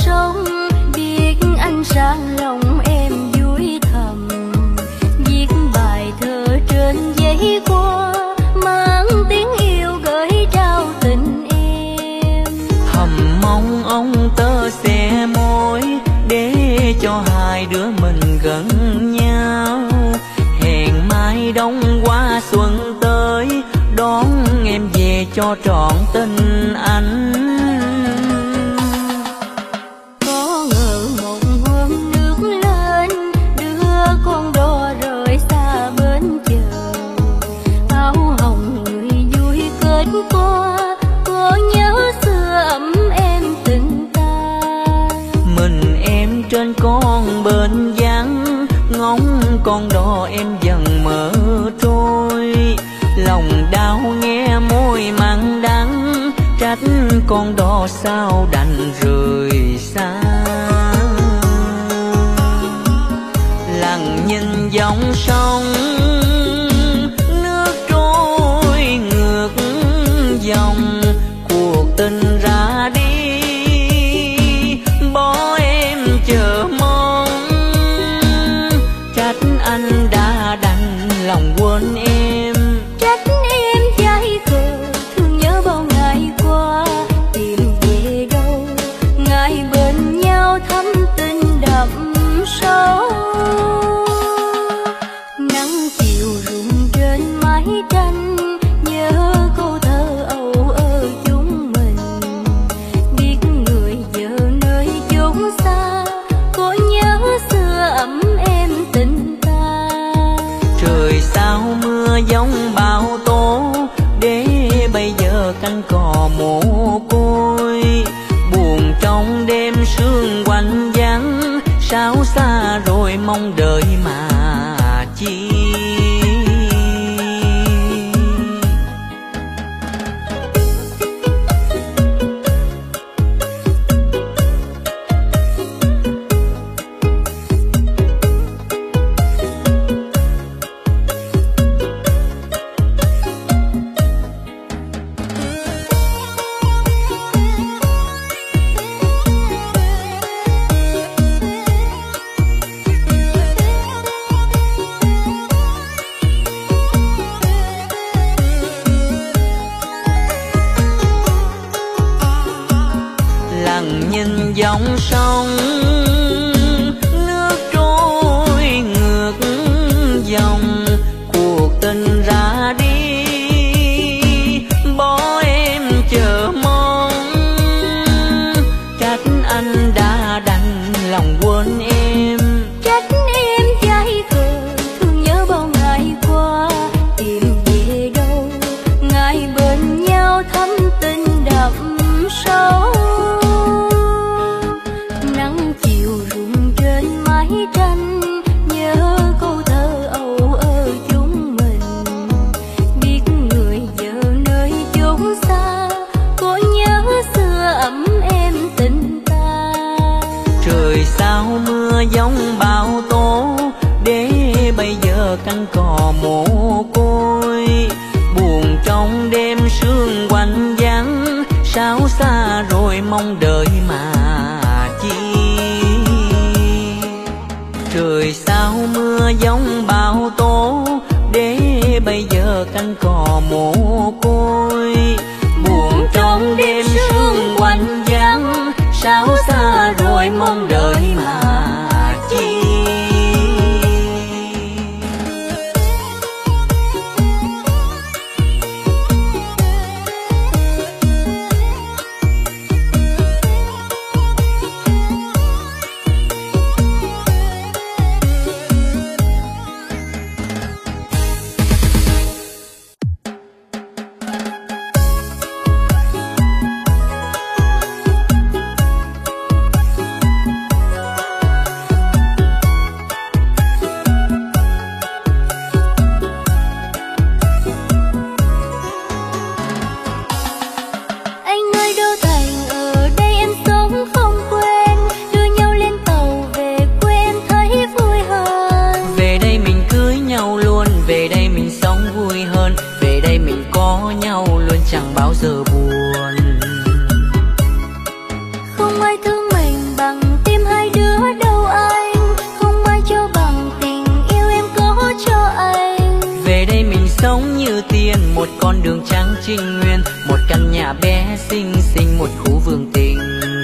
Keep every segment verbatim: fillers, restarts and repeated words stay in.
sống, biết anh sang lòng em vui thầm. Viết bài thơ trên giấy qua, mang tiếng yêu gửi trao tình em. Thầm mong ông tơ sẽ môi để cho hai đứa mình gần nhau. Hẹn mai đông qua xuân tới, đón em về cho trọn tình anh. Có ngờ một hôm nước lên, đưa con đò rời xa bến chờ. Áo hồng người vui kết qua, có nhớ xưa ấm em tình ta. Mình em trên con bến vắng, ngóng con đò em dần mở trôi. Lòng đau nghe môi mặn đắng, trách con đò sao đành rời xa. Lặng nhìn dòng sông, nước trôi ngược dòng. Cuộc tình ra đi, bỏ em chờ mong. Trách anh đã đành lòng quên em. Trách em dại khờ, thương nhớ bao ngày qua. Tìm về đâu, ngày bên nhau thắm tình đậm sâu. Nắng chiều rụng trên mái tranh, nhớ câu thơ âu ơ chúng mình. Biết người vợ nơi chốn xa, có nhớ xưa ấm em tình ta. Trời sao mưa giông bão tố, để bây giờ cánh cò mồ côi. Buồn trong đêm sương quạnh vắng, sao xa rồi mong đợi mà chi. Nhìn dòng sông, nước trôi ngược dòng. Cuộc tình ra đi, bỏ em chờ mong. Trách anh đã đành lòng quên em. Trách em dại khờ, thương nhớ bao ngày qua. Tìm về đâu, ngày bên nhau thắm tình đậm sâu. Nắng chiều rụng trên mái tranh, nhớ câu thơ âu ơ chúng mình. Biết người vợ nơi chốn xa, có nhớ xưa ấm em tình ta. Trời sao mưa giông bão tố, để bây giờ cánh cò mồ côi. Buồn trong đêm sương quạnh vắng, sao xa rồi mong đợi mà chi. Trời sao mưa giông bão tố, để bây giờ cánh cò mồ côi. Buồn trong đêm sương quạnh vắng, sao xa rồi mong đợi mà chi. sống như tiền, một con đường trắng trinh nguyên, một căn nhà bé xinh xinh, một khu vườn tình.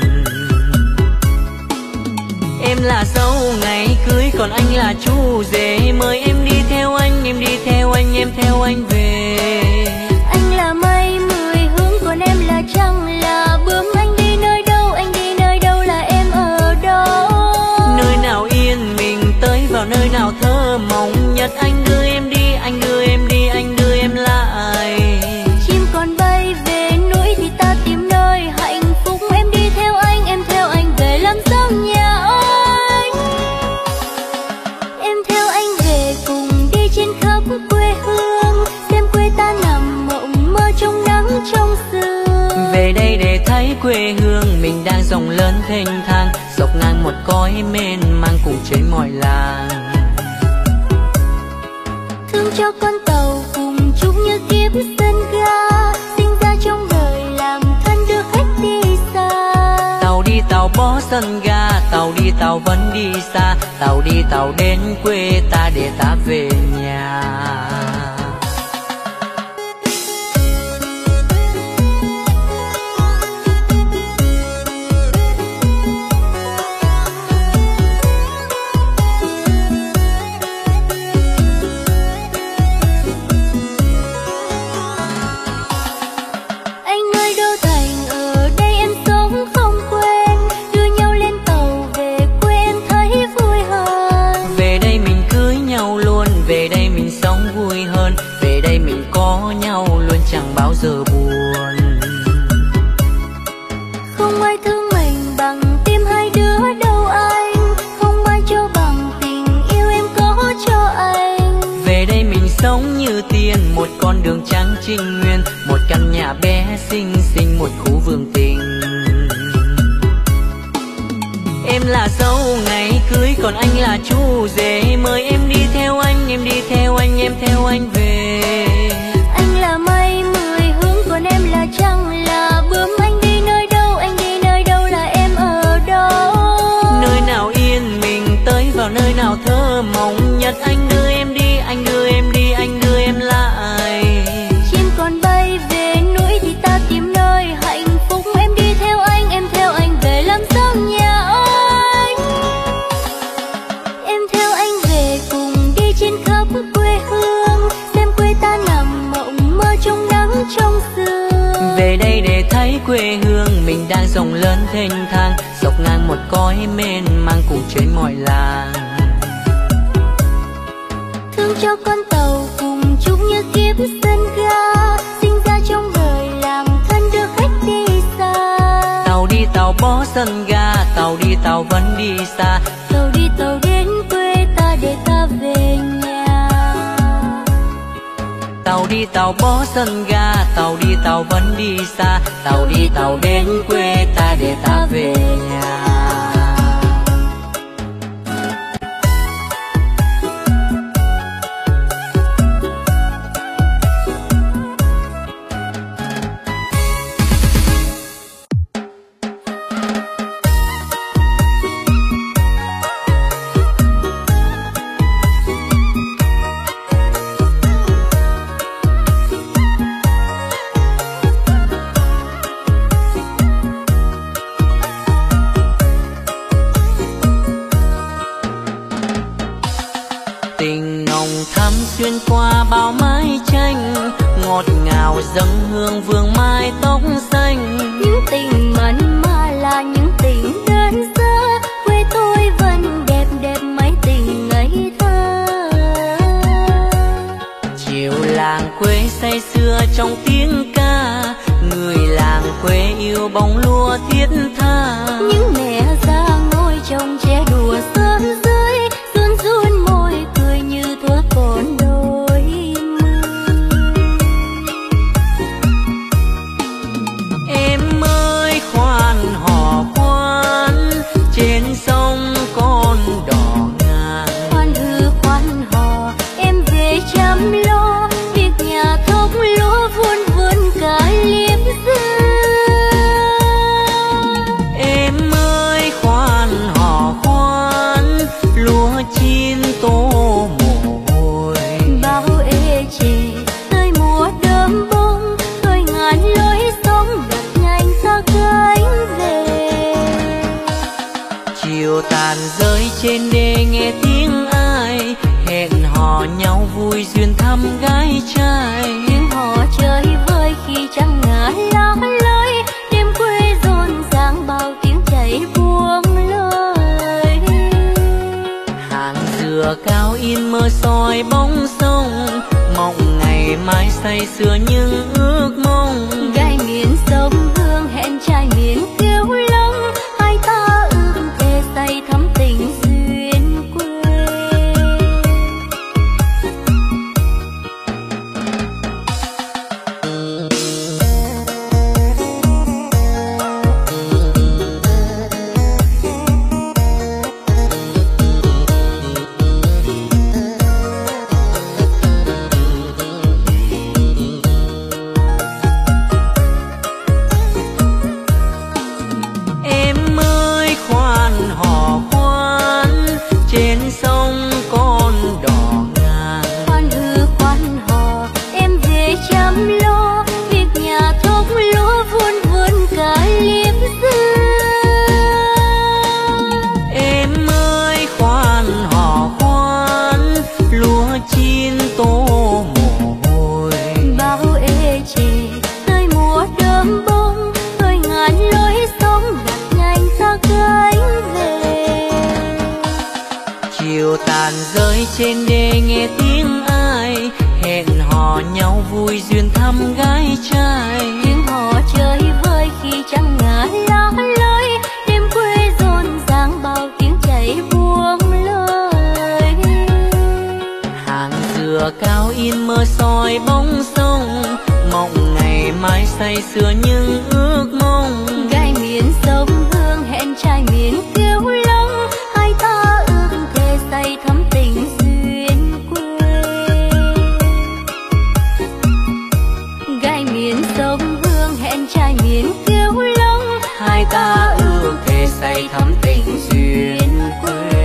Em là dâu ngày cưới, còn anh là chú rể. Mời em đi theo anh, em đi theo anh, em theo anh về. Anh là mây mười hướng, còn em là trăng là bướm. Anh đi nơi đâu, anh đi nơi đâu là em ở đó. Nơi nào yên mình tới vào nơi nào thơ mộng nhất. Anh đưa em đi, anh đưa em đi, anh đưa em lại. Chim còn bay về núi thì ta tìm nơi hạnh phúc. Em đi theo anh, em theo anh về làm dâu nhà anh. Em theo anh về cùng đi trên khắp quê hương, xem quê ta nằm mộng mơ trong nắng trong sương. Về đây để thấy quê hương mình đang rộng lớn thênh thang, dọc ngang một cõi mênh mang cùng trên mọi làng. Thương cho con tàu cùng chung như kiếp sân ga, sinh ra trong đời làm thân đưa khách đi xa. Tàu đi tàu bó sân ga, tàu đi tàu vẫn đi xa. Tàu đi tàu đến quê ta để ta về nhà. Chẳng bao giờ buồn. Không ai thương mình bằng tim hai đứa đâu anh, không ai cho bằng tình yêu em có cho anh. Về đây mình sống như tiền, một con đường trắng trinh nguyên, một căn nhà bé xinh xinh, một khu vườn tình. Em là dâu ngày cưới, còn anh là chú rể. Mời em đi theo anh, em đi theo anh, em theo anh về. Anh là mây mười hướng, còn em là trăng là bướm. Anh đi nơi đâu, anh đi nơi đâu là em ở đó. Nơi nào yên mình tới vào nơi nào thơ mộng nhất. Anh đưa em đi, anh đưa em đi, anh đưa em lại. Chim còn bay về núi thì ta tìm nơi hạnh phúc. Em đi theo anh, em theo anh về làm dâu nhà anh. Em theo anh về cùng đi trên khắp quê hương, xem quê ta nằm mộng mơ trong nắng trong sương. Về đây để thấy quê hương mình đang rộng lớn thênh thang, dọc ngang một cõi mênh mang cùng trên mọi làng. Thương cho con tàu cùng chung như kiếp sân ga, sinh ra trong đời làm thân đưa khách đi xa. Tàu đi tàu bó sân ga, tàu đi tàu vẫn đi xa. Tàu đi tàu đến quê ta để ta về nhà. Tàu đi tàu bó sân ga, tàu đi tàu vẫn đi xa. Tàu đi tàu đến quê ta để ta về nhà. Xuyên qua bao mái tranh, ngọt ngào dâng hương vương mai tóc xanh. Những tình mặn mà là những tình đơn sơ, quê tôi vẫn đẹp đẹp mấy tình ngây thơ. Chiều làng quê say sưa trong tiếng ca, người làng quê yêu bóng lúa thiết tha. Những mẹ già ngồi trồng tre đùa sớm dưới, run run môi cười như thuở còn đôi mươi. Em ơi khoan hò khoan, trên sông con đò ngàn. Khoan hư khoan hò em về chăm lo, việc nhà thóc lúa vun vun cả liếp dư. Em ơi khoan hò khoan, lúa chín tô mồ hôi. Bao ê chề tàn rơi trên đê nghe tiếng ai hẹn hò nhau vui duyên thăm gái trai. Tiếng hò chơi vơi khi trăng ngả lá lơi, đêm quê rộn ràng bao tiếng chảy buông lời. Hàng dừa cao in mơ soi bóng sông, mộng ngày mai say sưa những ước mong. Gái miền sông Hương hẹn trai miền Kiêu Long, hai ta ước thề say thắm tình duyên quê. Tàn rơi trên đê nghe tiếng ai hẹn hò nhau vui duyên thăm gái trai. Tiếng hò chơi vơi khi trăng ngả lá lơi, đêm quê rộn ràng bao tiếng chảy buông lời. Hàng dừa cao in mơ soi bóng sông, mộng ngày mai say sưa những ước mong. Gái miền sông Hương hẹn trai miền Kiêu Long, hai ta ước thề say thắm tình duyên quê. Gái miền sông Hương hẹn trai miền Kiêu Long, hai ta ước thề say thắm tình duyên quê.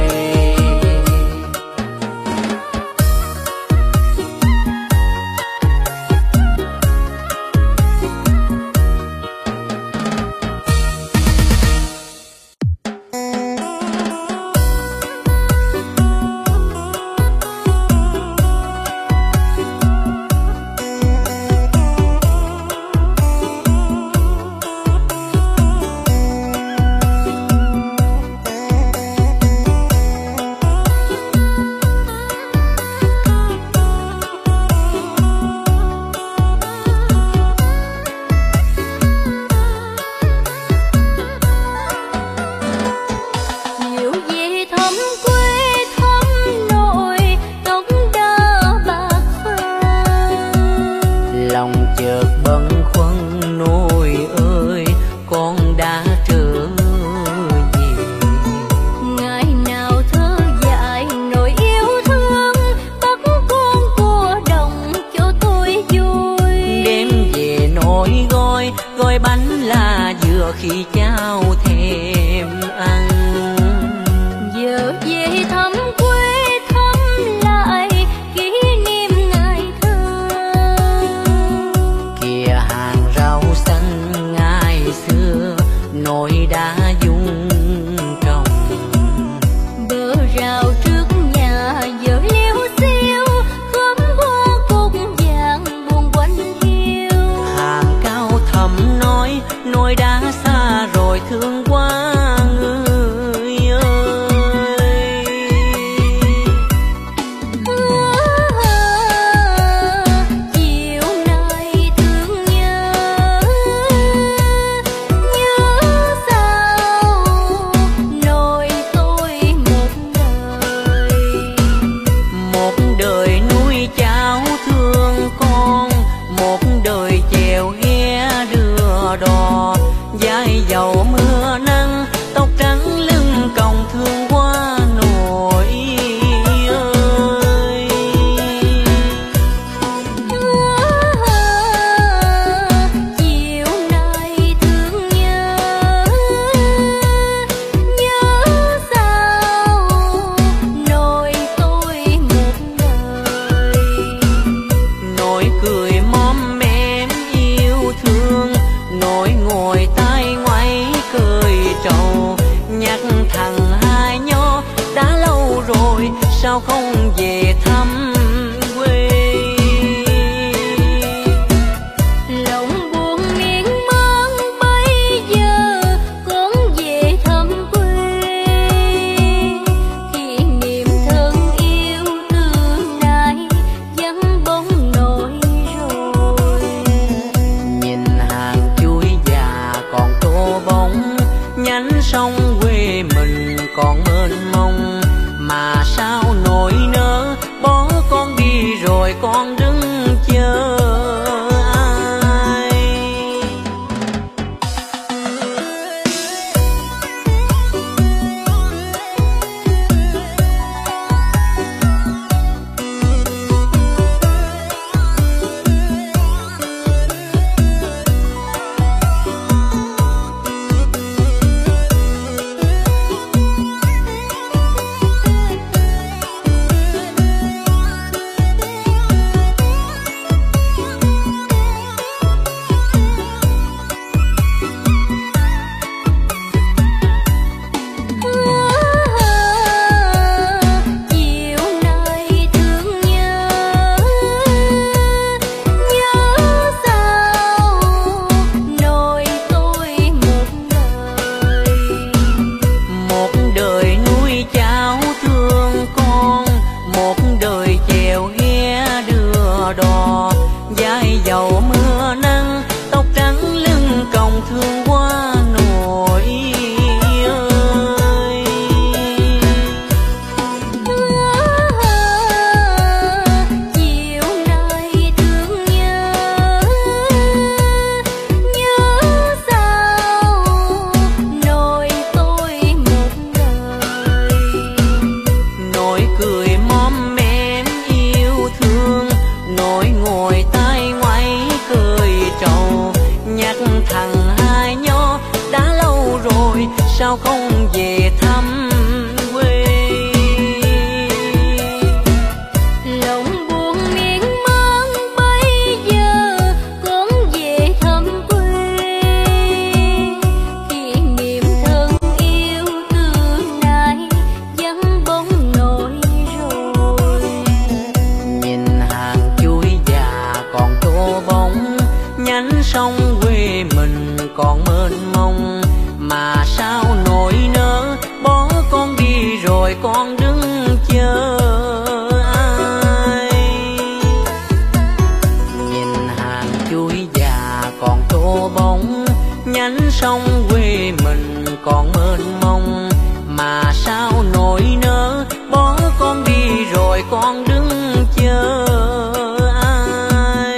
Khi cháu thèm ăn giờ về thăm quê thăm lại kỷ niệm ngày thơ. Kìa hàng rau xanh ngày xưa nồi đá dung trồng, bờ rào trước nhà giờ liêu xiêu khóm hoa cúc vàng buồn quanh hiu. Hàng cao thầm nói nồi đá xa rồi thương quá. sao không về thăm quê. Lòng buồn miên man bây giờ con về thăm quê, kỷ niệm thân yêu tương lai vắng bóng nỗi rồi. Nhìn hàng chuối già còn tô bóng, nhánh sông quê mình còn mênh mông, mà sao nỗi nỡ bỏ con đi rồi con đứng chờ ai. Sao không về thăm quê. Lòng buồn miên man bây giờ con về thăm quê, kỷ niệm thân yêu tương lai vắng bóng nỗi rồi. Nhìn hàng chuối già còn tô bóng, nhánh sông quê mình còn mênh mông, mà sao nỗi nỡ bỏ con đi rồi con đứng chờ ai. Nhìn hàng chuối già còn tô bóng, nhánh sông quê mình còn mênh mông, mà sao nỗi nỡ bỏ con đi rồi con đứng chờ ai.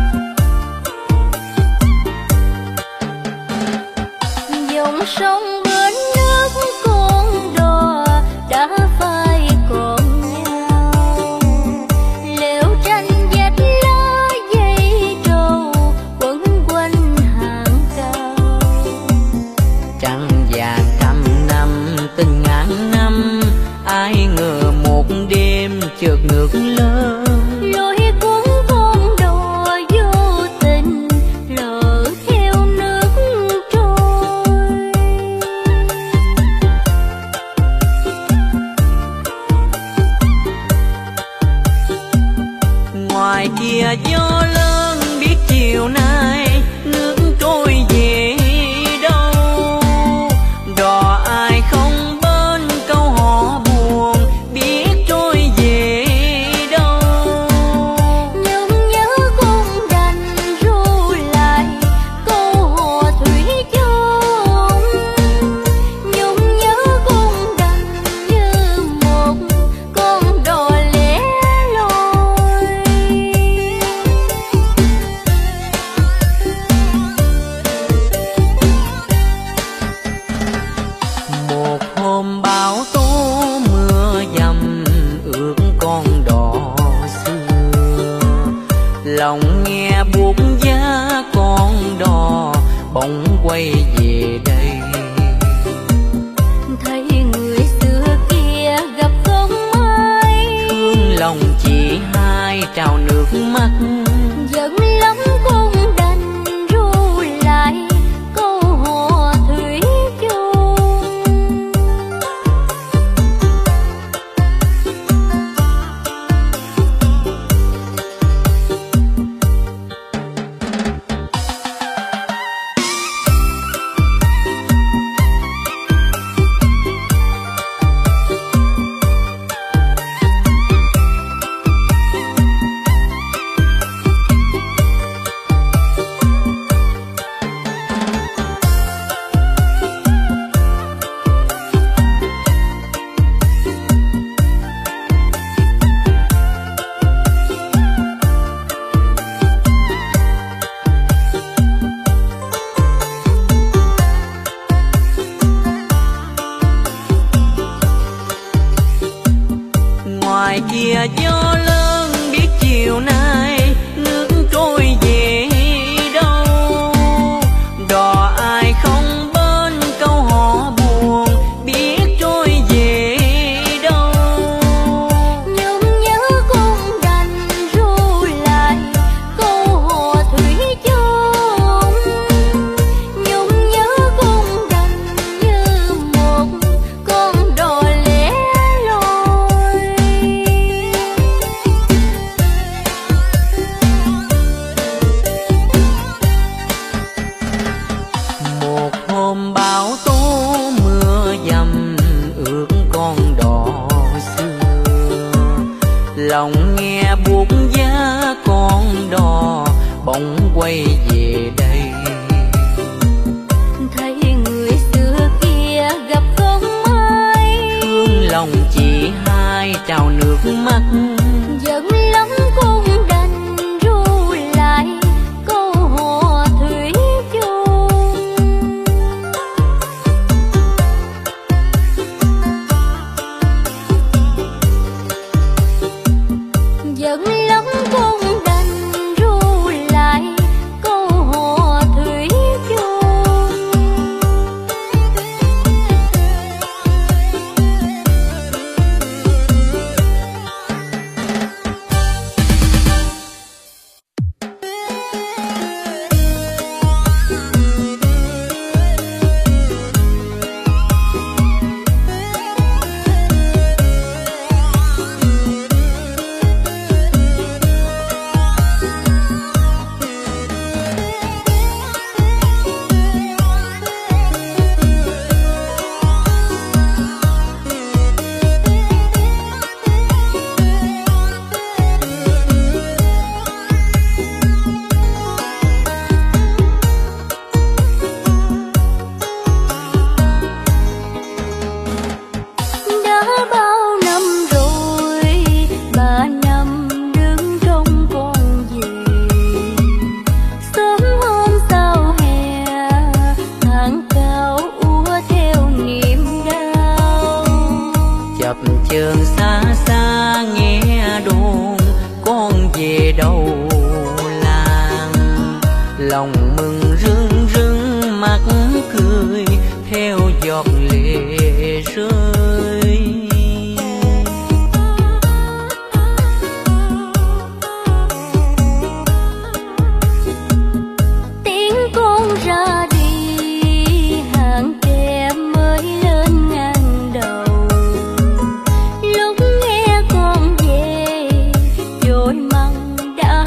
sông Ngoài kia gió lớn biết chiều nay nước trôi về đâu, đò ai không bên câu họ buồn biết trôi về đâu. Nhưng nhớ cũng đành ru lại câu hò thủy chung, nhưng nhớ cũng đành như một con đò lẻ loi. Một hôm bão tố mưa dầm ướt con đò xưa, lòng nghe buốt giá con đò bỗng quay về đây. Thấy người xưa kia gặp không ai, Thương lòng chỉ hai trào nước mắt, giận lắm cũng đành ru lại câu hò thủy chung. Ngoài kia gió lớn biết chiều nay nước trôi về đâu, đò ai không bên câu họ buồn biết trôi về đâu. Nhưng nhớ cũng đành ru lại câu hò thủy chung, nhưng nhớ cũng đành như một con đò lẻ loi. Một hôm bão tố mưa dầm ướt con đò xưa, lòng nghe buốt giá con đò bỗng quay về đây. Thấy người xưa kia gặp không ai, Thương lòng chỉ hai trào nước mắt, giận lắm cũng đành ru lại câu hò thủy chung. Giận lắm cũng đành ru lại câu hò thủy chung. chợn xa xa nghe đồn con về đầu làng, lòng mừng rưng rưng mắt cười theo giọt lệ rơi. Tiếng con ra đi hàng tre mới lên ngang đầu, lúc nghe con về vội măng đã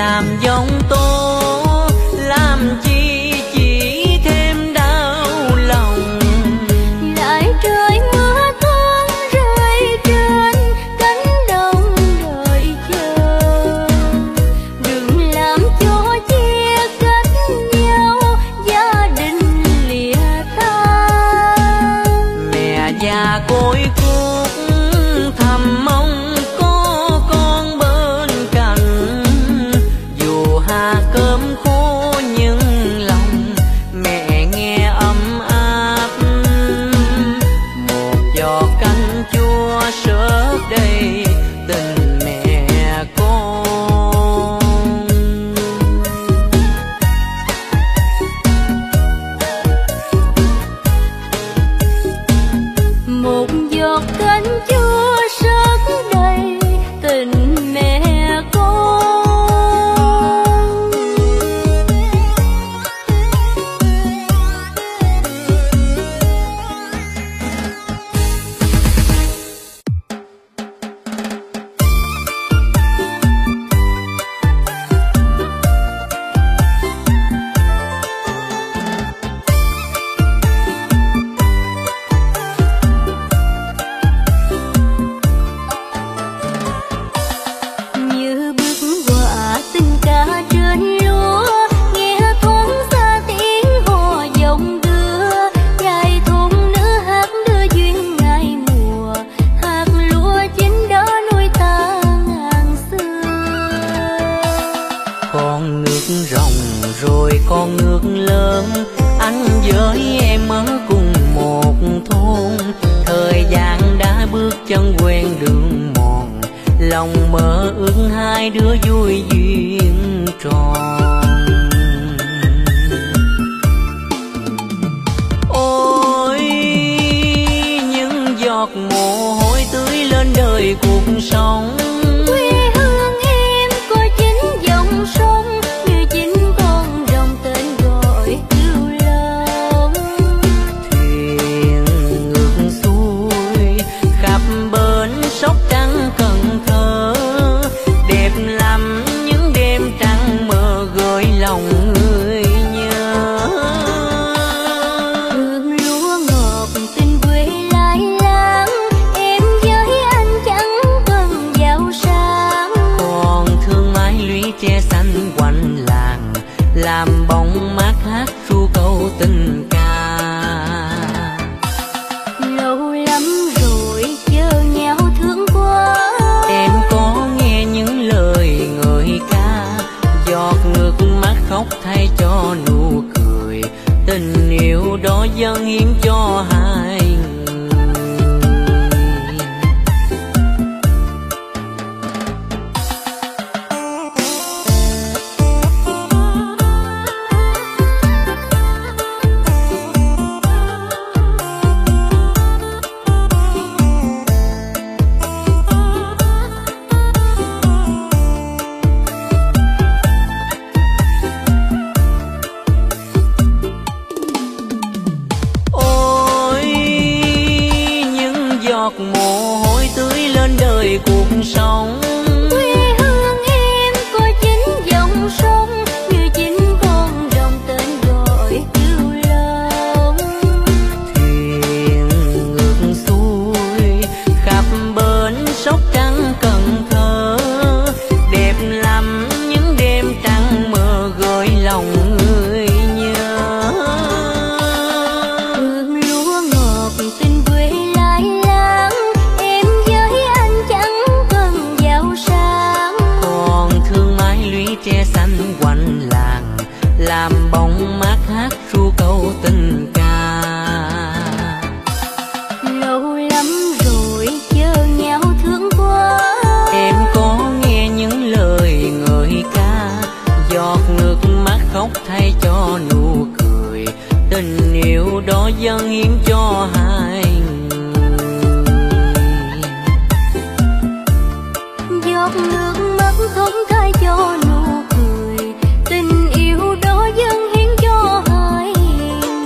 làm giông tố, làm chi chỉ thêm đau lòng. Lại trời mưa thương rơi trên cánh đồng đợi chờ, đừng làm cho chia cách nhau gia đình lìa ta. Mẹ già côi cút thầm mong có con bên cạnh, dù hà cơm khô nhưng lòng mẹ nghe ấm áp. Một giọt canh chua sớt đầy tình mẹ con. Một giọt canh chua sớt đầy tình mẹ con. Như bước qua tình ca trên lúa, nghe thốn xa tiếng hò dòng đưa. Dài thôn nữ hát đưa duyên ngày mùa, hạt lúa chín đó nuôi ta ngàn xưa. Con nước ròng rồi con nước lớn, anh với em ở cùng một thôn. Thời gian đã bước chân quen đường mòn, lòng mơ ước hai đứa vui duyên tròn. Ôi những giọt mồ hôi tưới lên đời cuộc sống. Quê hương em có chín dòng sông, như chín con rồng tên gọi cứu lòng. Thuyền ngược xuôi khắp bến Sóc Trăng Cần Thơ, đẹp lắm những đêm trăng mơ gợi lòng người nhớ. Hương lúa ngọt tình quê lai láng, em với anh chẳng cần giàu sang. Còn thương mái lũy tre xanh quanh làng, làm bóng mát hát ru câu tình ca. Lâu lắm rồi chờ nhau thương quá, Em có nghe những lời ngợi ca, giọt nước mắt khóc thay cho nụ cười. Tình yêu đó dâng hiến cho hai người. Ôi những giọt mồ hôi tưới lên đời cuộc sống. quê hương em có chín dòng sông, như chín con rồng tên gọi cứu lòng. Thuyền ngược xuôi khắp bến Sóc Trăng Cần Thơ, đẹp lắm những đêm trăng mơ gợi lòng người nhớ. Hương lúa ngọt tình quê lai láng, em với anh chẳng cần giàu sang. Còn thương mái lũy tre xanh quanh làng, làm bóng mát hát ru câu tình ca. Lâu lắm rồi chờ nhau thương quá, Em có nghe những lời ngợi ca, giọt nước mắt khóc thay cho nụ cười. Tình yêu đó dâng hiến cho hai người. giọt nước mắt không thay cho nụ cười. Tình yêu đó dâng hiến cho hai người.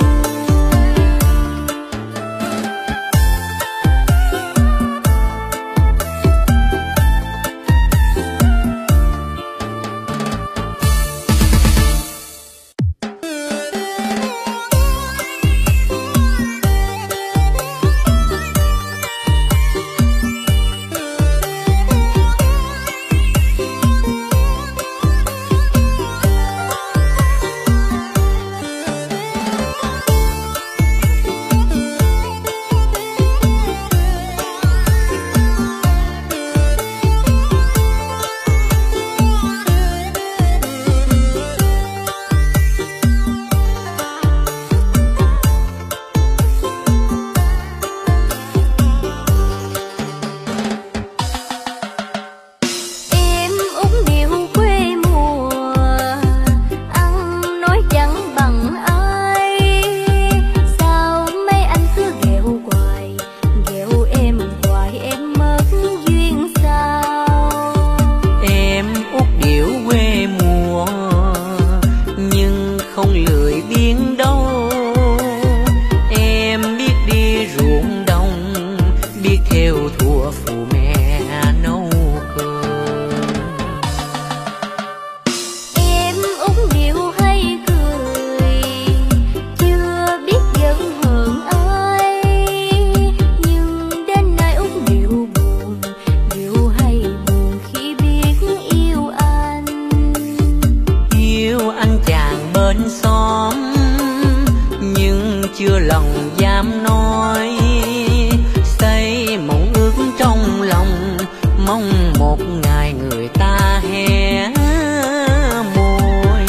bên xóm, nhưng chưa lòng dám nói. Xây mộng ước trong lòng, mong một ngày người ta hé môi.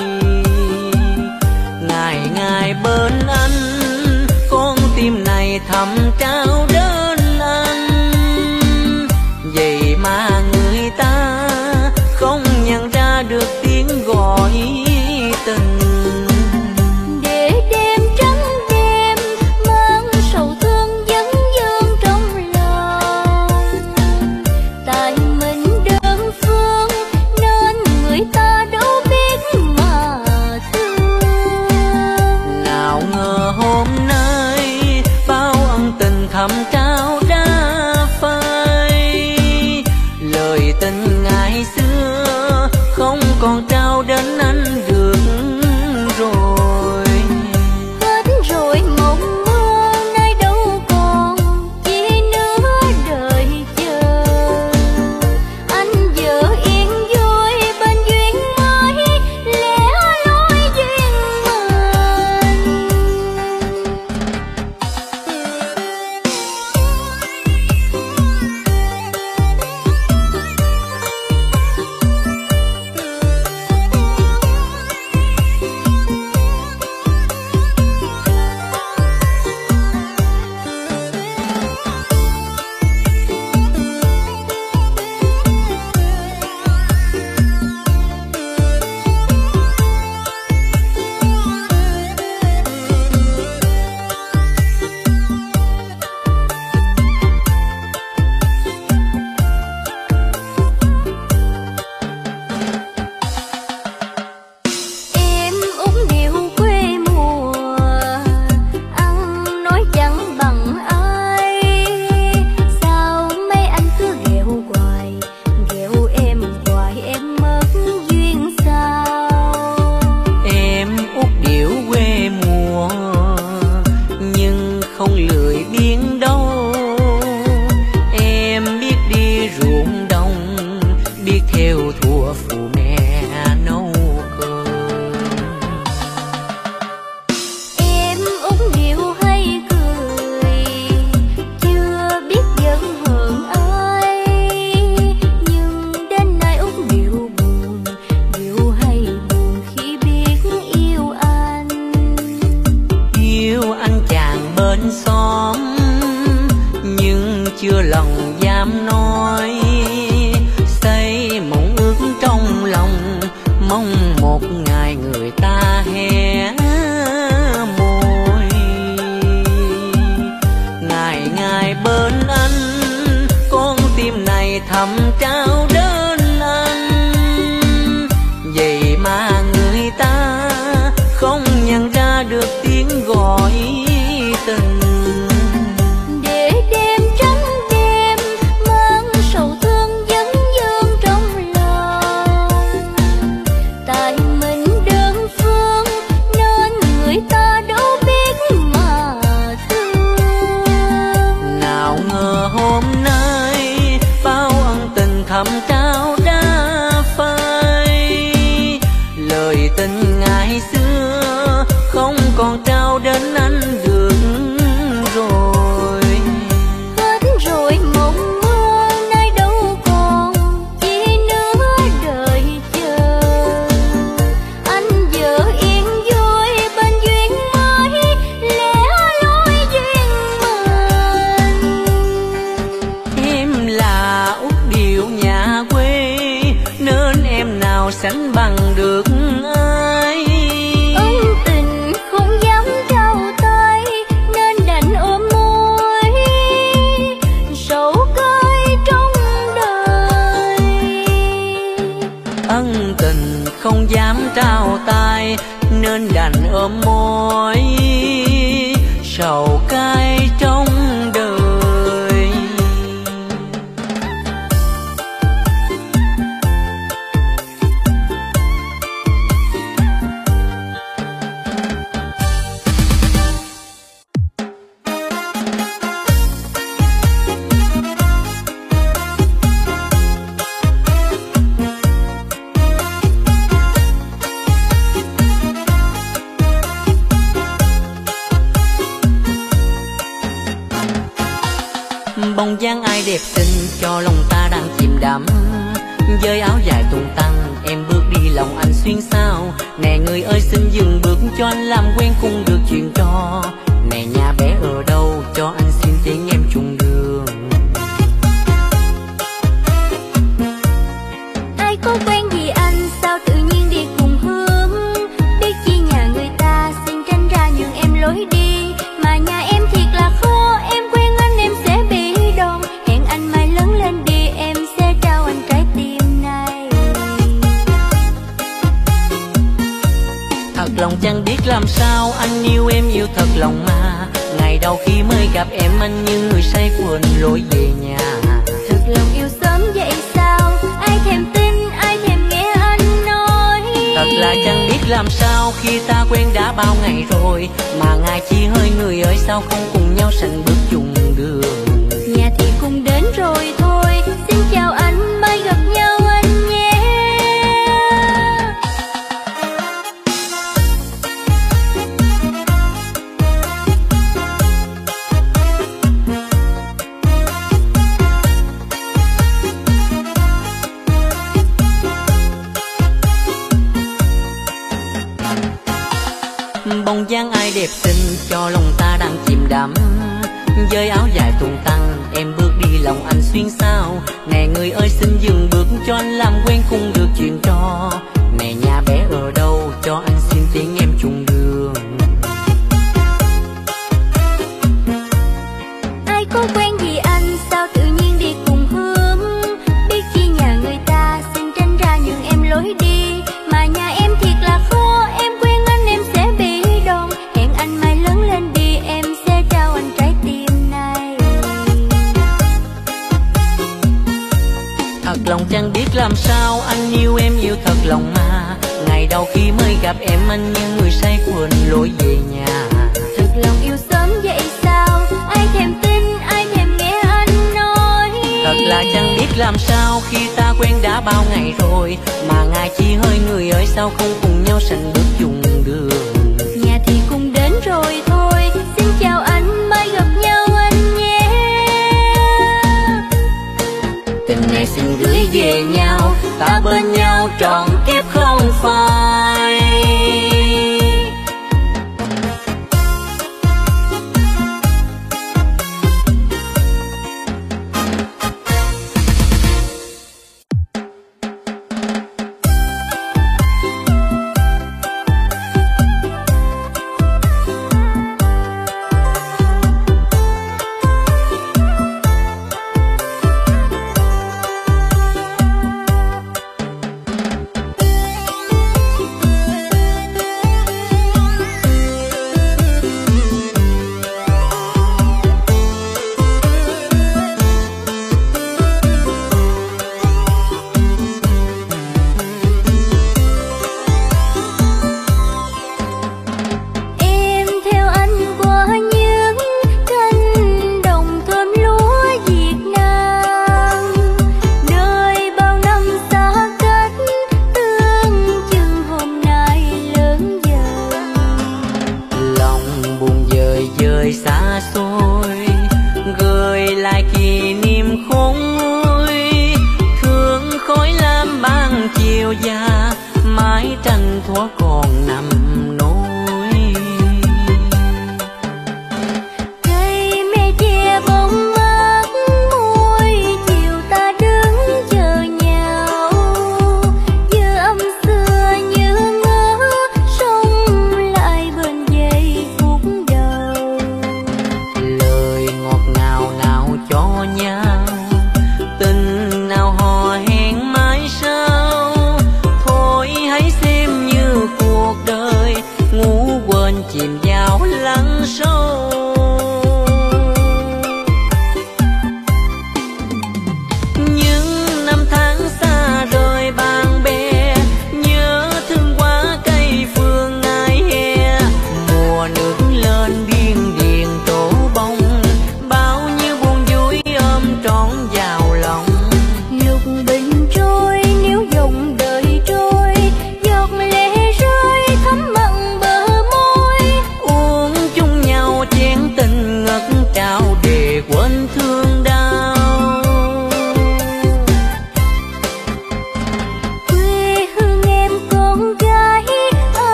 Ngày ngày bên anh, con tim này thầm trao đến anh. Vậy mà người ta không nhận ra được tiếng gọi tình. Để đêm trắng đêm mang sầu thương vấn vương trong lòng. Tại mình đơn phương nên người ta đâu biết mà thương. Nào ngờ hôm nay bao ân tình thầm trao đã phai. Lời tình ngày xưa không còn trao đến anh được rồi. Hết rồi mộng mơ nay đâu còn chi nữa đời chờ. Anh vợ yên vui bên duyên mới lẽ loi duyên mình. Em út điệu quê mùa, ăn nói chẳng bằng ai. Sao mấy anh cứ ghẹo hoài, ghẹo em hoài em mất duyên sao? Em út điệu quê mùa, nhưng không lười biếng đâu. Em biết đi ruộng đồng, biết theo thùa phụ mẹ nấu cơm. Em út điệu hay cười, chưa biết giận hờn ai. Nhưng đến nay út điệu buồn, điệu hay buồn khi biết yêu anh. Yêu anh chàng bên xóm, nhưng chưa lòng dám nói. Xây mộng ước trong lòng, mong một ngày người ta hé môi. Ngày ngày bên anh, con tim này thầm trao đến anh. Vậy mà người ta không nhận ra được tiếng gọi tình. Để đêm trắng đêm mang sầu thương vấn vương trong lòng. Tại mình đơn phương nên người ta đâu biết mà thương. Nào ngờ hôm nay bao ân tình thầm trao đã phai. Lời tình ngày xưa không còn trao đến anh được rồi. Hết rồi mộng mơ nay đâu còn chi nữa đời chờ. Anh vợ yên vui bên duyên mới lẽ loi duyên mình. Em là út điệu nhà quê, nên em nào sánh bằng được ai. Ân tình không dám trao tay nên đành ôm môi. Sầu cay trong đời. Ân tình không dám trao tay nên đành ôm môi. Sầu cay trong đời. dáng ai đẹp xinh cho lòng ta đang chìm đắm. Với áo dài tung tăng em bước đi lòng anh xuyên sao. Nè người ơi xin dừng bước cho anh làm quen cùng được chuyện trò. Nè nhà bé ở đâu cho anh xin tiếng em chung đường. Ai có quen gì anh sao tự nhiên đi cùng hướng. Biết chi nhà người ta xin tránh ra nhường em lối đi. Mà nhà em thiệt là khó, em quen anh em sẽ bị đòn. Hẹn anh mai lớn lên đi em sẽ trao anh trái tim này. Thật lòng chẳng biết làm sao anh yêu em yêu thật lòng mà. Ngày đầu khi mới gặp em anh như người say quên lối về nhà. Thật lòng yêu sớm vậy sao, ai thèm tin ai thèm nghe anh nói. Thật là chẳng biết làm sao khi ta quen đã bao ngày rồi. Mà ngài chỉ hơi người ơi sao không cùng nhau sành bước chung đường. Nhà thì cùng đến rồi thôi, xin chào anh mai gặp nhau anh nhé. Bóng dáng ai đẹp xinh cho lòng ta đang chìm đắm. Với áo dài tung tăng em bước đi lòng anh xuyên sao. Nè người ơi xin dừng bước cho anh làm quen cùng được chuyện trò. Nè nhà bé ở đâu cho anh xin tiếng em chung đường. Ai có quen gì anh sao tự nhiên đi cùng hướng. Biết chi nhà người ta xin tránh ra nhường em lối đi. Mà nhà em thiệt là khó, em quen anh em sẽ bị đòn. Hẹn anh mai lớn lên đi em sẽ trao anh trái tim này. Thật lòng chẳng biết làm sao anh yêu em yêu thật lòng mà. Ngày đầu khi mới gặp em anh như người say quên lối về nhà. Thật lòng yêu sớm vậy sao, ai thèm tin ai thèm nghe anh nói. Thật là chẳng biết làm sao khi ta quen đã bao ngày rồi. Mà ngài chỉ hơi người ơi sao không cùng nhau sành bước chung đường. Nhà thì cùng đến rồi thôi, xin chào anh mai gặp nhau anh nhé. Tình này xin gửi về nhau, ta bên nhau trọn